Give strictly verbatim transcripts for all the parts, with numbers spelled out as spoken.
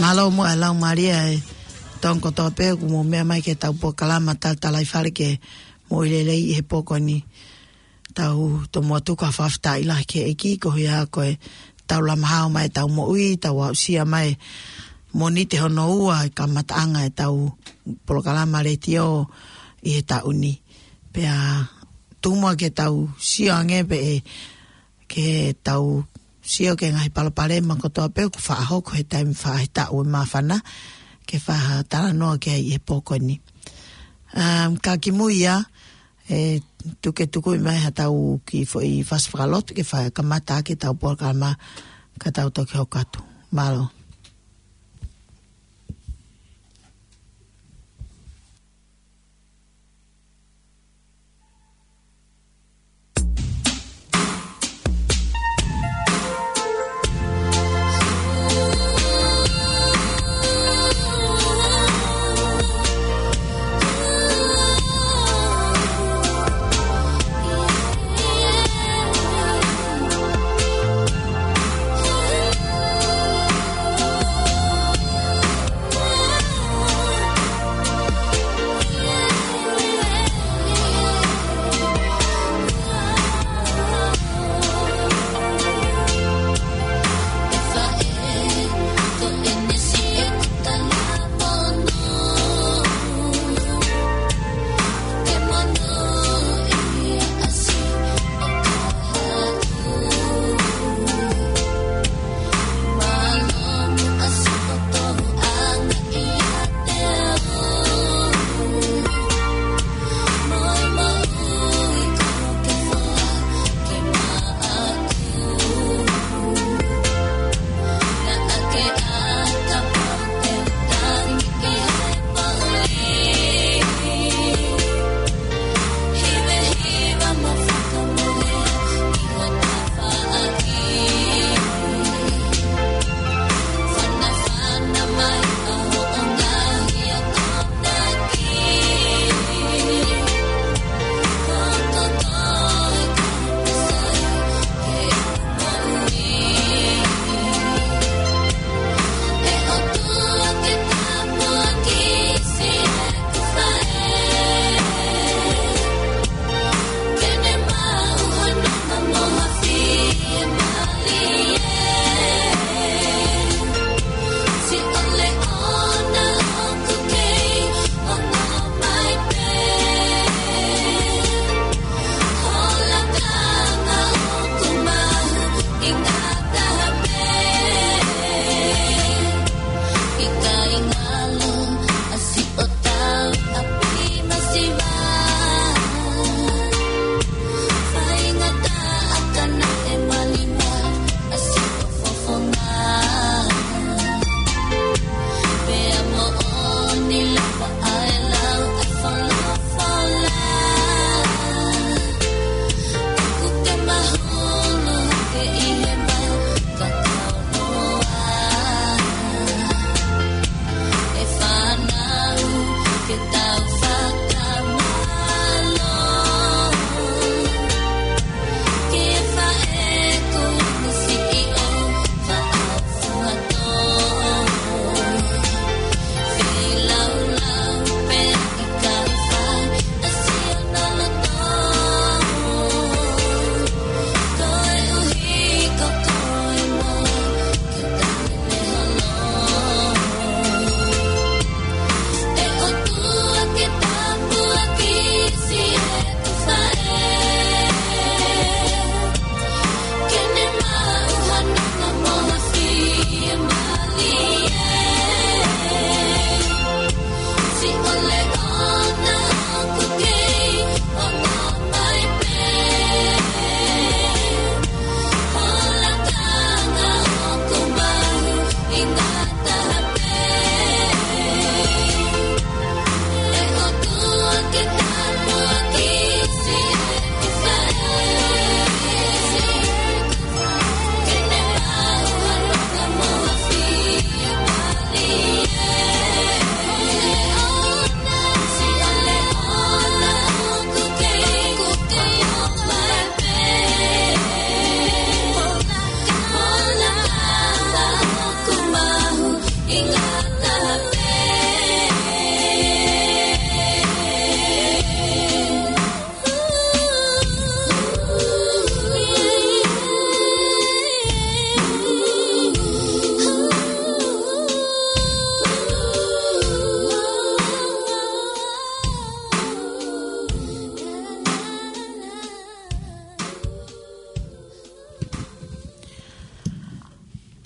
Malo mo alang Maria e tong ko to pe mo me mai ke tau po kalama tal talai fale ke mo ile le e poko ni tau to mo tu ka fafta ila ke eki ko ya ko e tau la mahao mai tau mo ui tau au sia mai mo ni te hono ua ka matanga e tau po kalama le tio i tau ni pe a tu mo ke tau sia nge pe ke tau sio ke ngai palapare ma ko to pe ku fa ho ko he time fa ta o ma fana ke fa ta no ke e poko ni um ka ki muia e tu ke tu ko mai ha tau ki foi fas fralot ke fa ka mata ke tau por kalma ka tau to ke hokatu malo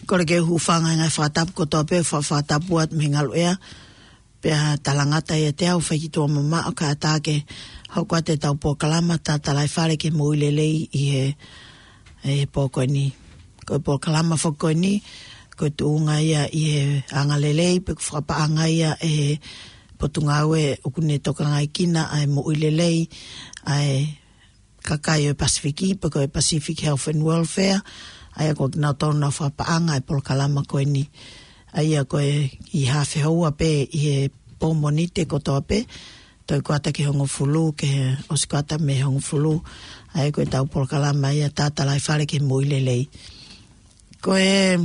kore ke hufanga ngai whatapu ko toa pe whatapu at mingalo ea pea talangata ia te au whakitoa mama o ka atake haukua te tau po kalama ta talai whare ke moilelei i he e poko ni ko po kalama whako ni ko tuunga ia i he angalelei pe whakapaanga ia e potungawe ukune toka ngai kina ai moilelei ai kakai o Pasifiki pe ko e Pacific Health and Welfare ai ko na tona whapaanga e po kalama ko ni ai ko e i hawhi haua pe i he pomonite ko toa pe toi kuata ki hongo fulu ke osikata me hongo fulu ai ko e tau por kalama ia tata lai whare ke moilelei ko e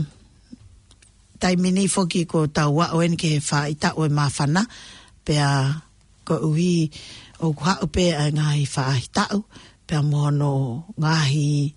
taimini foki ko tau wa oen ke wha ita o e mawhana pea ko uhi o kuha upe a ngahi wha hitau pea mohono ngahi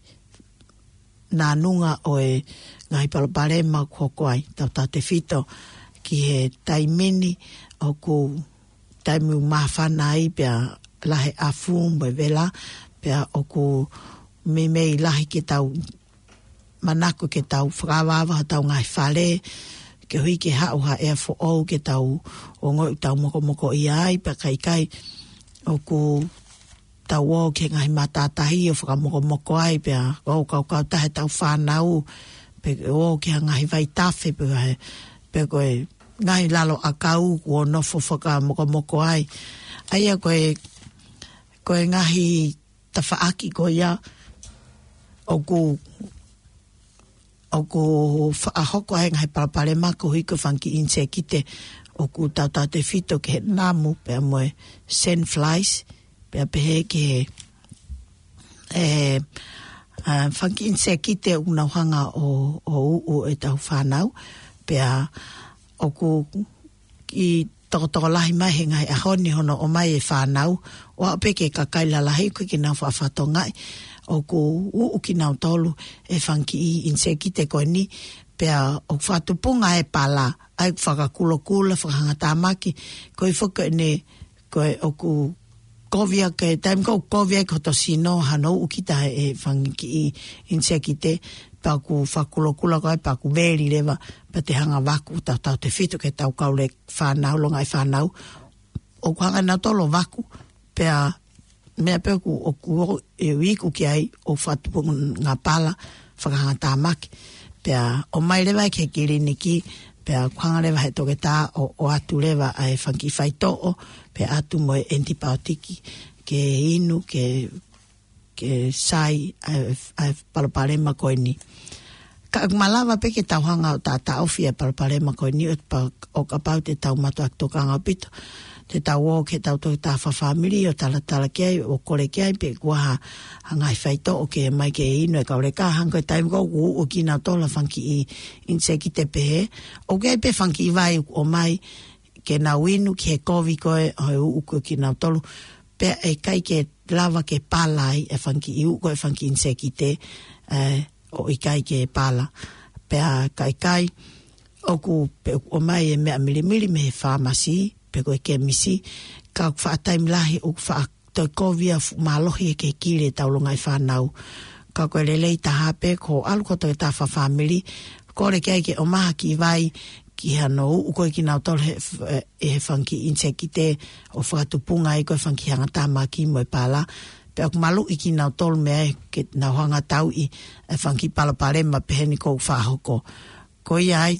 nā nunga o e ngahi palapare ma koko ai tau tate fito ki he taimini o ku taimu mawhana ai pea lahe afu mo vela pea o ku me mei lahi ke tau manako ke tau whakawawa tau ngai whare ke hui ke hau ha ea fo au ke tau o ngoi tau moko moko i ai pea kai kai o ku tau o ke ngai matatahi o whakamoko moko ai pea o kau kau tahe tau whanau pe o ke ngai vai tafe pe pe koe ngai lalo a kau o nofo whaka moko moko ai aia koe koe ngahi tawhaaki ko ia o ku o ku whaahoko ai ngai parapare mako hui ko whanki inse kite o ku tau tau te fito ke he namu pea moe sandflies pea pehe ke e uh, whanki inse kite unauhanga o, o uu e tau whanau pea o ku i toko lahi mai he ngai ahoni hono o mai e whanau o ape ke kakaila lahi koe ki nau whaafatongai o ku uu ki nau tolu e whanki i inse kite koe ni pea o whatupunga e pala ai whakakula kula whakahangatamaki koe whaka ne koe o ku kovia ke taim ko kovia ko to sino hano ukita e whanki i inse kite pa ku whakula kula koe pa ku veri lewa pa te hanga waku tau tau te whitu ke tau kaule whanau longa i whanau o ku hanga na tolo waku pea mea pea ku o ku e wiku ki ai o whatupunga ngā pala whakahangatamaki pea o mai lewa ke kiriniki pea kuanga lewa he toke tā o, o atu lewa ai whanki whaitoo pea atu moe antibiotic ke inu ke ke sai ai, ai palaparema koe ni ka malawa pe ke tauhanga o tā taofi ai palaparema koe ni o ka pau te tau matua tokanga pito te tau o ke tau toki tā whawhamiri o tala tala kiai o kore kiai pe kuaha hangai whaito o ke mai ke inu e kaure ka hanga e taim kou ku o kina tola whanki i inse ki te pehe o kei pe whanki i vai o mai ke nau inu ki he kovi koe hoi uku ki nau tolu pe e kai ke lava ke palai e whanki i uko e whanki inse ki te eh, o i kai ke pala pe a kai kai o ku pe o mai e mea milimili me he whamasi pe koe ke misi ka whaataim lahi o wha toi kovia malohi e ke kire taulunga i whanau ka koe lelei tahape ko alu ko toi ta whawhamiri kore kia ke o maha ki vai ki hano u koe ki nau tol he, e he whanki inse ki te o whakatupunga i koe whanki hanga tāma ki moe pala pe aku malu i ki nau tol mea ke nau hanga tau i e whanki palaparema peheni kou whahoko ko iai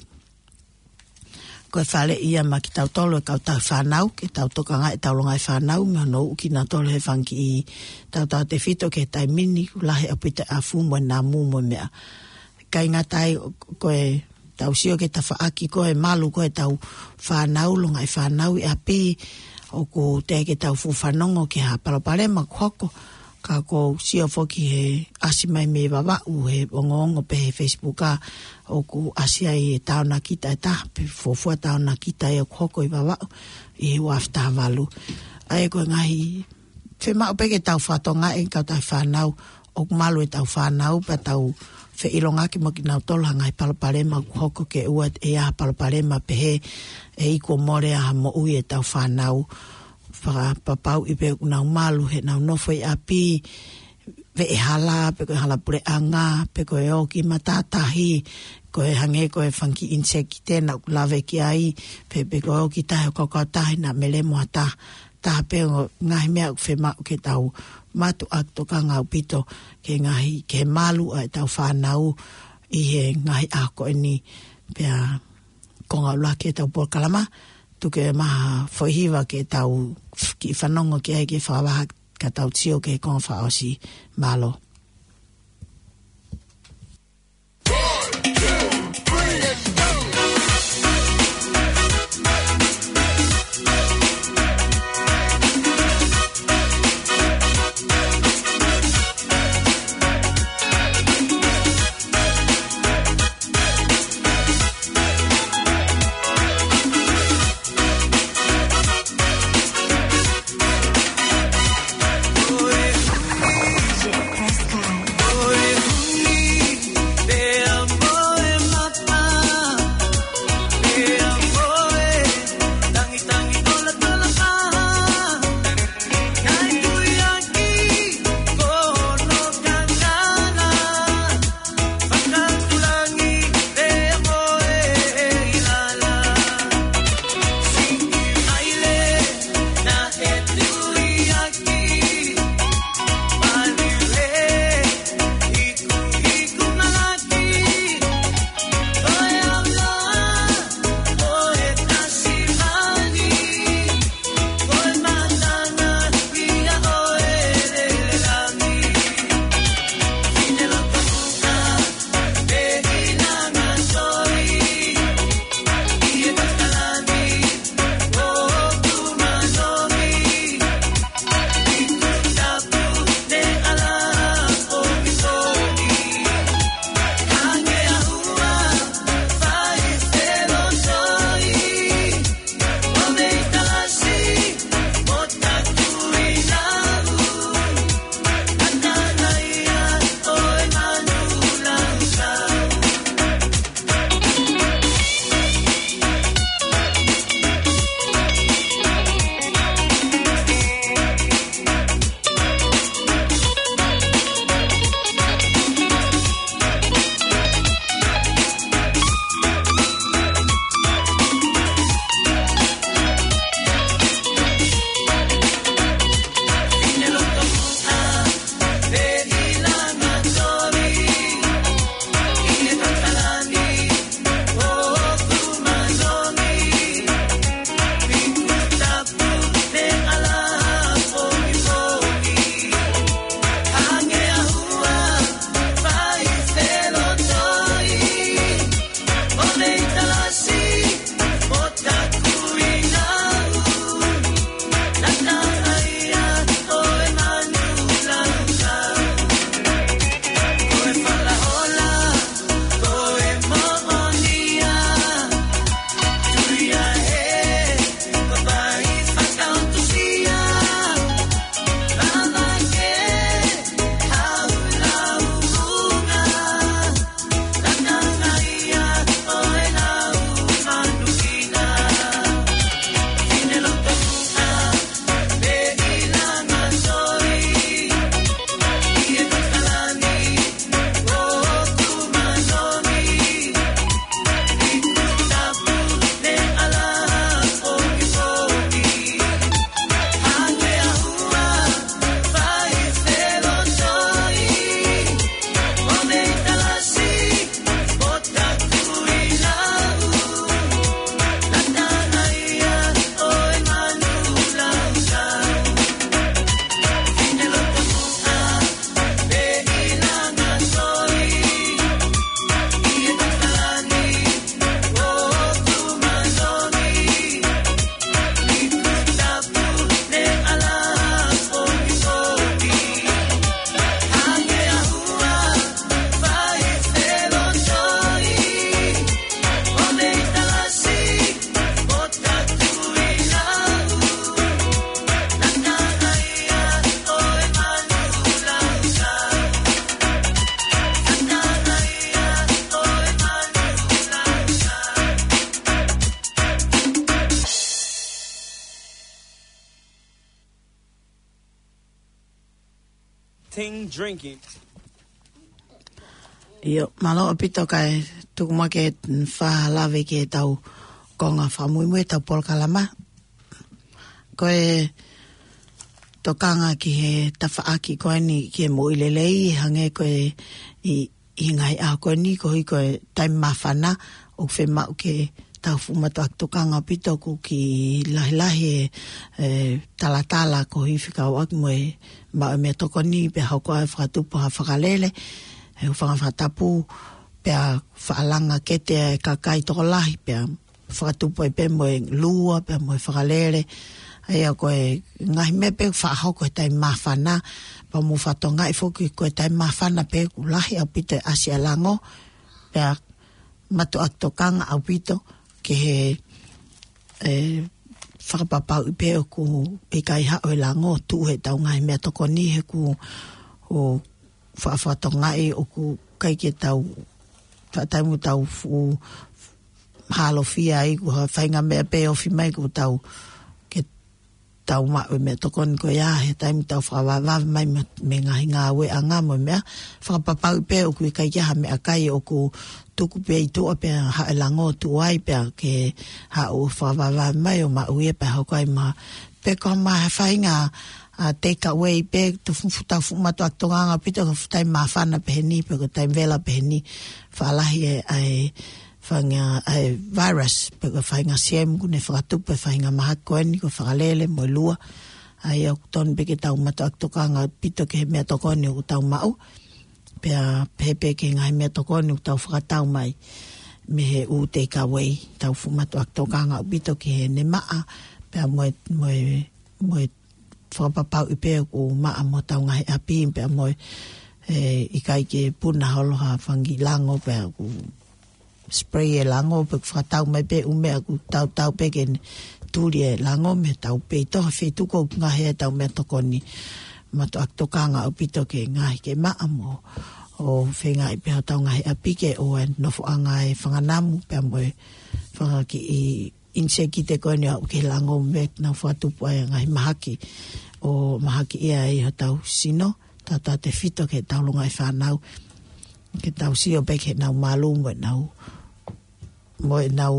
koe whale ia ma ki tau tolo e kau tau whanau ke tau tokanga e tau longa e whanau me hono u ki nau tolo he whanki i tau tau te fito ke tai mini lahe apita a fumo e nā mumo mea kai ngatai koe tau sio ke ta whaaki koe malu koe tau whanau longa e whanau e api o ku te ke tau fuwhanongo ke ha palaparema kuhoko ka ko sio foki he asi mai me wawa u he ongongo pe he Facebook a o ku asi ai e tau na kita e taha pe fofua tau na kita e o kuhoko i wawa i he wafta walu ai koe ngahi whema upe ke tau whatonga e kau tau whanau o malu e tau whanau pa tau fe ilonga ki mo ki nau tola ngai palaparema kuhoko ke uat e a palaparema pe he e iko more a mo ui e tau whanau whaka papau i pe nau malu he nau nofo i api ve e hala pe koe hala pure anga pe koe o ki matatahi ko e hange ko e whanki insek ki tēnā ku lawe ki ai, pepe ko o ki tahe o kakao tahe na mele mua ta, taha peo ngahi mea u whema u ke tau matu akto ka ngau pito ke ngahi ke malu ai tau whanau i he ngahi ako e ni pea ko ngau la ke tau por kalama, tuke maha whohiwa ke tau ki whanongo ke ai ke whawaha ka tau tio ke konga whaosi malo. Ting drinking. Io, malo pito kai tuku ma ke whahalawe ke tau konga whamui tau polkalama. Koe tokanga ki he tawhaaki koe ni ki he moilelei hange koe i, i ngai a koe ni koe koe taim mawhana o whe mau ke tau fumatu ak tokanga pito ku ki lahi lahi e talatala ko hi whikau ak moe mau mea toko ni pe hau koe whakatupu ha whakalele e whanga whatapu pe a whaalanga kete e kakai toko lahi pe a whakatupu e pe moe lua pe moe whakalele ai a koe ngahi me pe whaahau koe tai mawhana pa mu whatonga i whoki koe tai mawhana pe ku lahi au pito e asia lango pe a matu ak tokanga au pito ke he e, whakapapau i pe o ku e kai hao e lango tu he tau ngahi mea toko ni he ku o whaafwatonga e o ku kai ke tau whaataimu tau fu halo fia i ku whainga mea pe o fi mai ku tau tau mao mea tokon ko ia he taimi tau whakawawawa mai me ngahi ngā we a ngā mo mea whakapapau pe o kui kai kia ha mea kai o ku tuku pe i tua pe ha e lango tu ai pe ke ha o whakawawawa mai o mao ia pe hau kai ma pe ko ma he whainga a take away pe tu futau fumatu ak tonganga pito ko futai mawhana pe heni pe ko taim vela pe heni whaalahi e ai whanga ai virus pe ko whainga siem kune whakatupe whainga maha koeni ko whakalele mo lua ai au ton pe ke tau matu ak tokanga pito ke he mea tokoni o tau mau pe a pepe ke ngai mea tokoni o tau whakatau mai me he u take away tau fumatu ak tokanga o pito ke he ne maa pe a moe moe moe whakapapau i pe o maa mo tau ngai api pe a moe e, i kai ke puna holoha whangi lango pe a ku spray e lango pe whakatau mai pe umea ku tau tau pe ke turi e lango me tau pe i toha whetuko ngahe e tau mea tokoni matu ak tokanga o pito ke ngahi ke maa mo o whenga i peha tau ngahe a pike o e nofo a ngahe whanganamu pe moe whangaki i inse ki te koe ni au ke lango me na whatupu ai ngahi mahaki o mahaki ia i ho tau sino tau tau te whito ke tau lunga i whanau ke tau sio pe ke nau malu mo e nau mo e nau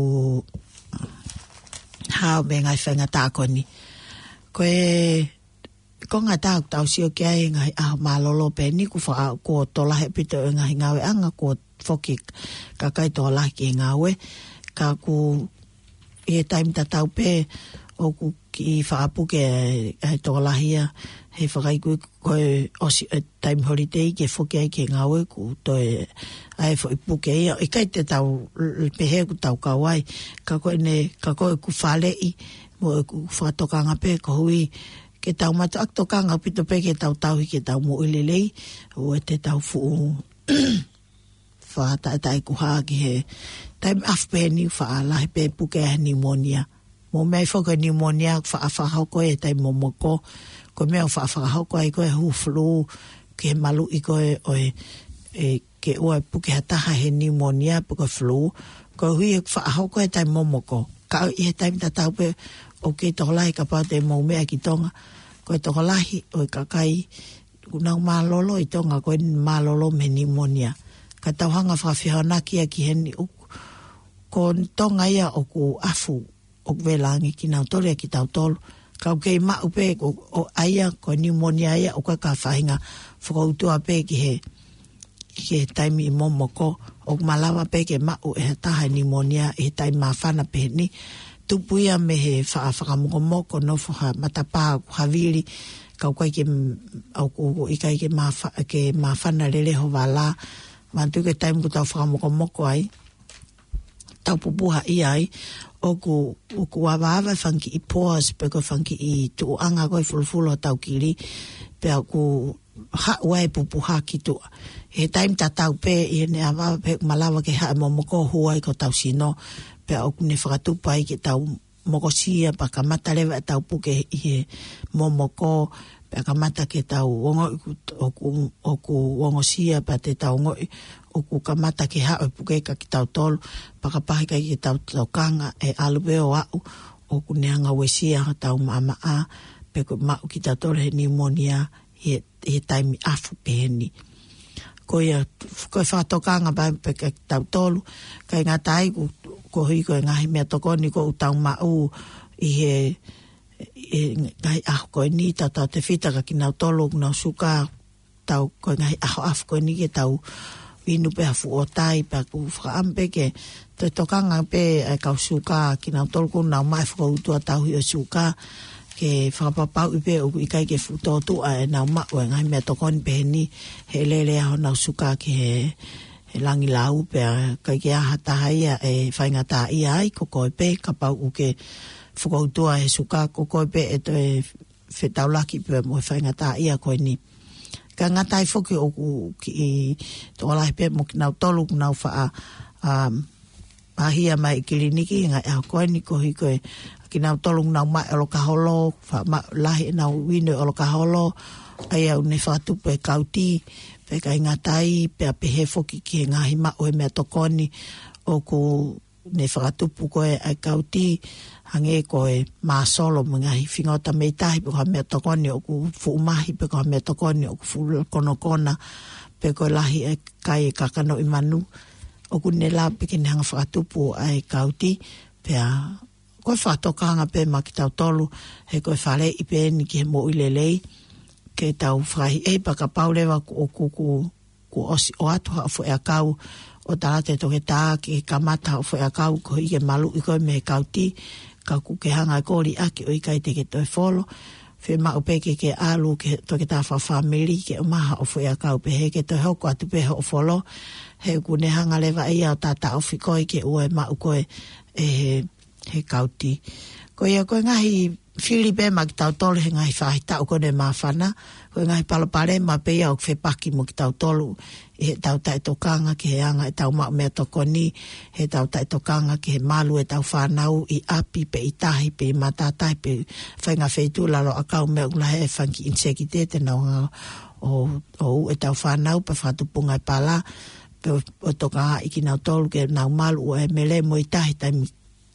hao me ngai whenga tākoni koe ko ngā tau tau sio ke ai ngai aho malolo pe ni ku wha ko tola he pito e ngai ngawe anga ko whoki ka kai tola ki ngawe ka ku e taim ta tau pe o ku ki whaapu ke e tola hia he whakai koe koe osi e time holiday ke whoki ai ke ngawe ku to e ai fo i puke ia i kai te tau pehe ku tau kawai ka koe ne ka koe ku whale i mo e ku whatokanga pe ko hui ke tau matu ak tokanga pito pe ke tau tau hi ke tau mo ilelei o e te tau fu whaata e tai kuha ki he taim af pe ni whaala he pe puke he pneumonia mo mei whoka pneumonia wha whahau koe e tai momoko ko mea wha whahau koe koe hu flu ke he malu i koe o e, e ke ua puke hataha he pneumonia puke flu ko hui e whahau koe tai momoko ka i he taim ta tau pe o ke toholahi ka pao te mau mea ki tonga koe toholahi o e kakai unau malolo i tonga koe malolo me pneumonia ka tauhanga whawhihanaki a ki heni uku ko tonga ia o ku afu o velangi ki nau tole ki tau tolu ka o kei mau pe o, o aia ko pneumonia ia o ka ka whahinga whakautua pe ki he ki he taimi i momoko o malawa pe ke mau e hataha pneumonia e taimi mawhana pe ni tupuia me he wha whakamoko no wha matapa ku haviri kau kai ke au ku i kai ke mafa ke mawhana lele ho wala mantu ke taimi ku tau whakamoko ai tau pupuha i ai o ku o ku wawawa whanki i pause pe ko whanki i tu anga koe fulfulo tau kiri pe au ku ha wai pupuha ki tu he taimi ta tau pe i ne awawa pe malawa ke ha momoko huai ko tau sino pe au kune whakatupa i ke tau mokosia pa kamata lewa tau puke i he momoko pe kamata ke tau ongo o ku o ku ongosia pa te tau ongo o ku kamata ke hao puke ka ki tau tolu pa kapahi ka ki tau tokanga e alube o au o ku neanga wesia tau mama a pe ku mau ki tau tolu he pneumonia he, he taimi afu pe heni ko ia ko fa tokanga ba pe ke tau tolu kai ngā tai ko ko hui ko ngahi mea tokoni ko utau ma u i he e ngai aho ko ni tata te fita ka ki nau tolu nau suka tau ko ngai aho af ko ni ke tau inu pe hafu o tai pa ku whaampe ke te tokanga pe e kau suka ki nau tolu ko nau mai whaka utua tau hi o suka ke whakapapau i pe o i kai ke futotu a e nau ma o e ngai mea tokoni pe ni he lele aho nau suka ki he he langi lau pe kai ke aha tahai e whaingata i ai ko koe pe ka pau u ke whakautua he suka ko koe pe e to e whetaulaki pe mo e whaingata i a koe ni ka ngatai whoki o ku ki i to alai pe mo ki nau tolu nau wha a mahia mai kiliniki ngai a koe ni ko hi koe ki nau tolu nau mai olo ka holo wha ma lahi nau wino olo ka holo ai au ne whatu pe kauti pe kai ngatai pe a pehe whoki ki he ngahi ma o e mea tokoni o ku ne whakatupu koe ai kauti hange koe māsolo mo ngahi whingota meitahi pe koha mea tokoni o ku fuumahi pe koha mea tokoni o ku fuukonokona pe koe lahi e kai e kakano i manu o ku ne la pe ke ne hanga whakatupu ai kauti pe a koe whatokanga pe ma ki tau tolu he koe whare i pe ni ki he mo ilelei ke tau whahi e pa ka paulewa o ku ku ku osi o atu ha fo e a kau o tarate toke tā ki kamata o fo e a kau ko i ke malu i koe me kauti ka ku ke hanga kori aki o i kai te ke toi folo fe ma upe ke ke alu ke toke tā wha family ke o maha o fo e a kau pe he ke toi hoko atu pe ho folo he ku ne hanga lewa ia o tata o fikoi ke ue ma u koe e he he kauti. Ko ia koe ngahi Filipe ma ki tau tolu he ngahi whahita o kone mawhana. Koe ngahi palapare ma peia o kwhepaki mo ki tau tolu. He tau tai tokanga ki he anga e tau mao mea tokoni. He tau tai tokanga ki he malu e tau whanau i api pe i tahi pe i matatai pe whainga wheitu lalo a kau mea ula he whanki inseki te te nau o, o e tau whanau pe whatupunga i pala. Pe o tokanga i ki nau tolu ke nau malu o e mele mo i tahi taimi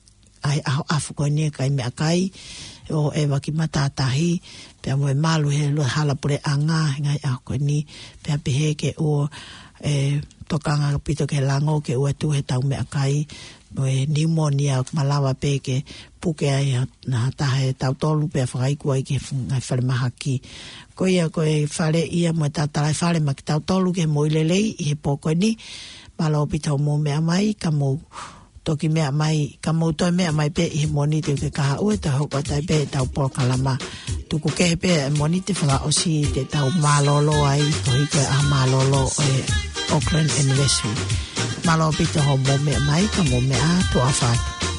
ai aho afu koe nia kai mea kai o e waki matatahi pia mo e malu he lua hala pure anga ngai aho koe ni pia pehe ke o e tokanga pito ke lango ke ua tu he tau mea kai mo e pneumonia malawa pe ke puke ai na tahe tau tolu pia whakaiku ai ke ngai whare mahaki ko ia koe whare ia mo e tatarai whare maki tau tolu ke mo ilelei i he poko ni malo pito mo mea mai ka mo toki mea mai, ka moutoe mea mai pe i he moni te ke kaha ue ta hoko tai pe tau polo kalama. Tuku kehe pe moni te whaka osi te tau malolo ai, ko hiko e ah malolo o e Auckland Anniversary. Malo pito ho mo mea mai, ka mo mea to a whatu.